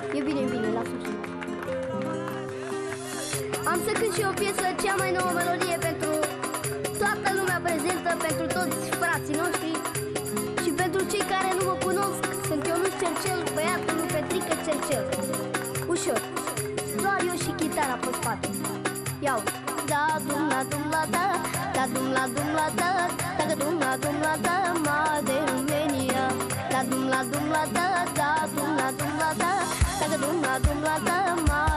E bine, lasă-o. Am să cânt și o piesă, cea mai nouă melodie pentru toată lumea prezentă, pentru toți frații noștri și pentru cei care nu mă cunosc. Sunt Ionuț Cercel, băiatul lui Petrică Cercel. Ușor, doar eu și chitara pe spate. Iau. Da dum la dum la da, da dum la dum la da, da dum la dum la da, Mademenia. Da dum la dum la da, da dum la dum la da, da dum la dum la da,